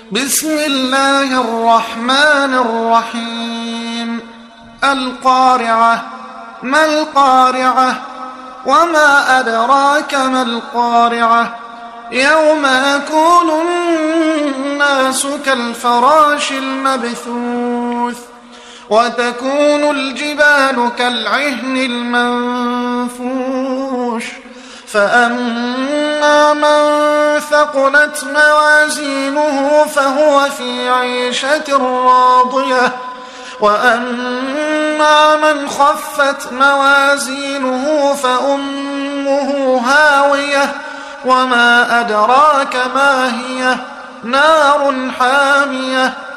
بسم الله الرحمن الرحيم. القارعة. ما القارعة؟ وما أدراك ما القارعة؟ يوم يكون الناس كالفراش المبثوث وتكون الجبال كالعهن المنفوش فأما من ثقلت موازينه فهو في عيشة راضية وأما من خفت موازينه فأمه هاوية وما أدراك ما هي نار حامية